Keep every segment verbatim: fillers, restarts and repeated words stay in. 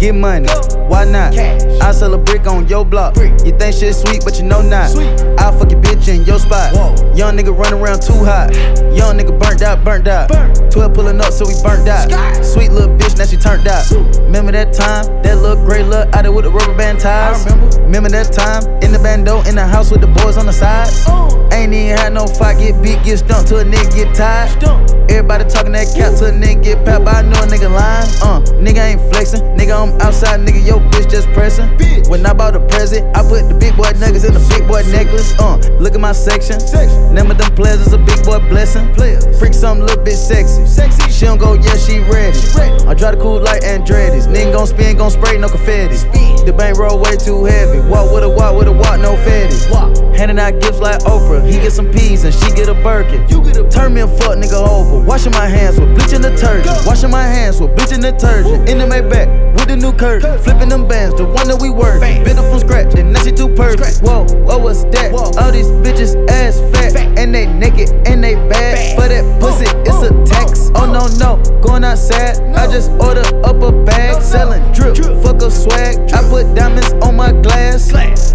Get money, why not? I sell a brick on your block. You think shit sweet, but you know not. I fuck your bitch in your spot. Young nigga run around too hot. Young nigga burnt out, burnt out. twelve pulling up, so we burnt out. Sweet little bitch, now she turned out. Remember that time? That little gray look out there with the rubber band ties. Remember that time? In the bando, in the house with the boys on the sides. Ain't even had no fight, get beat, get stumped till a nigga get tired. Everybody talking that cap till a nigga get papped, but I know a nigga lying. Uh, nigga ain't flexing, nigga I'm outside, nigga your bitch just pressing. When I bought a present, I put the big boy nuggets in the big boy necklace. Uh, look at my section, name of them players is a big boy blessing. Freak something little bit sexy, she don't go, yeah she ready. I try to cool like Andretti's, nigga gon' spin, gon' spray, no confetti. The bank roll way too heavy, walk with a walk with a walk, no fatty. Handing out gifts like Oprah, he get some peas and she get a Birkin. Turn me a fuck nigga over, washing my hands with bleach and detergent. Washing my hands with bleach and detergent. In the Maybach with the new curtain, flipping them bands, the one that we work. Built it from scratch, and now she too perfect. Whoa, what was that? All these bitches ass fat, and they naked and they bad. For that pussy, it's a tax. Oh no no, going outside, I just order up a bag, selling drip, fuck up swag. I put diamonds on my glass.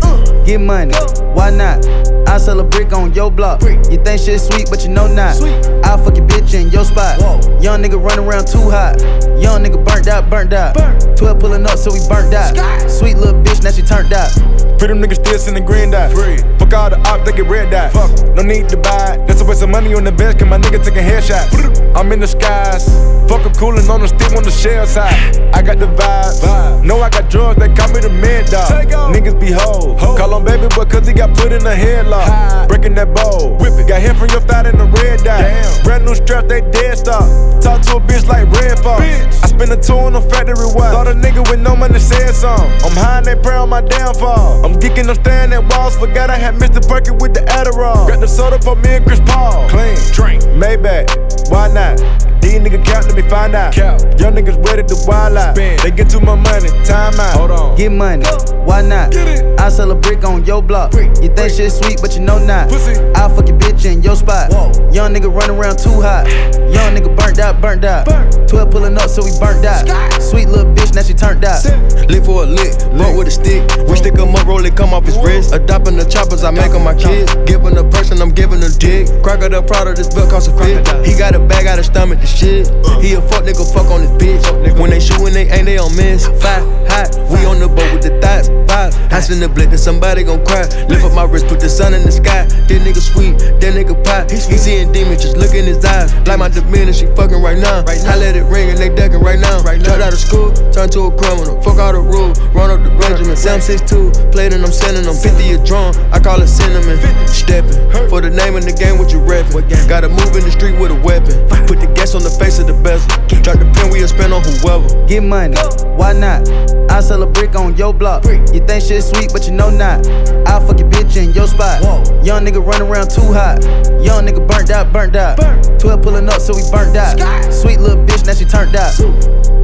Get money, why not? I sell a brick on your block. You think shit sweet, but you know not. I fuck your bitch in your spot. Young nigga run around too hot. Young nigga burnt out, burnt out. twelve pulling up, so we burnt out. Sweet little bitch, now she turned out. Free them niggas still sending green dot. Free. Fuck all the ops, they get red dot. Fuck. No need to buy it. That's a waste of money on the bench, cause my nigga taking headshots. I'm in the skies. Fuck I'm coolin' on the stick on the shell side. I got the vibes. Vibe. Know I got drugs, they call me the mad dog. Niggas be hoes. Ho. Call on baby boy cause he got put in a headlock. High. Breaking that bowl. Whip it. Got hit from your thigh in the red dot. Damn. Brand new strap, they dead stop. Talk to a bitch like Red Fox. I spend a two on the factory watch. Thought a nigga with no money said something. I'm high and they pray on my downfall. I'm geeking, I'm staring at walls. Forgot I had Mister Perkin with the Adderall. Got the soda for me and Chris Paul. Clean, drink, Maybach, why not? These niggas count, let me find out. Count. Young niggas ready to wild out. Spin. They get too much money, time out. Hold on. Get money, why not? Get it. I sell a brick on your block. Brick. You think Brick. shit sweet, but you know not. Pussy. I fuck your bitch in your spot. Whoa. Young nigga run around too hot. Young nigga burnt out, burnt out. Burn. twelve pulling up, so we burnt out. Sky. Sweet little bitch, now she turned out. Lick for a lick, broke with a stick. We stick him up, roll it, come off his wrist. Adopting the choppers, I make on my kids. Giving a person, I'm giving a dick. Crocker the Prada, this belt cost a fit. He got a bag, got a stomach, the shit. He a fuck nigga, fuck on his bitch. When they shoot, when they ain't, they don't miss. Five, hot, we on the boat with the thoughts. Five, I send the blick, then somebody gon' cry. Lift up my wrist, put the sun in the sky. That nigga sweet, that nigga pop. He seeing demons, just look in his eyes. Like my demeanor, she fucking right now. I let it ring and they decking right now. Turned out of school, turned to a criminal. Fuck all the rules, run up the Benjamin. Sam six two, played and I'm sending them. fifty a drum, I call it cinnamon. Steppin', for the name in the game, what you reppin'. Gotta move in the street with a weapon. Put the gas on the face of the bezel. Drop the pen, we'll spend on whoever. Get money, why not? I sell a brick on your block. You think shit sweet, but you know not. I fuck your bitch in your spot. Young nigga run around too hot. Young nigga burnt out, burnt out. twelve pulling up, so we burnt out. Sweet little bitch, now she turned out.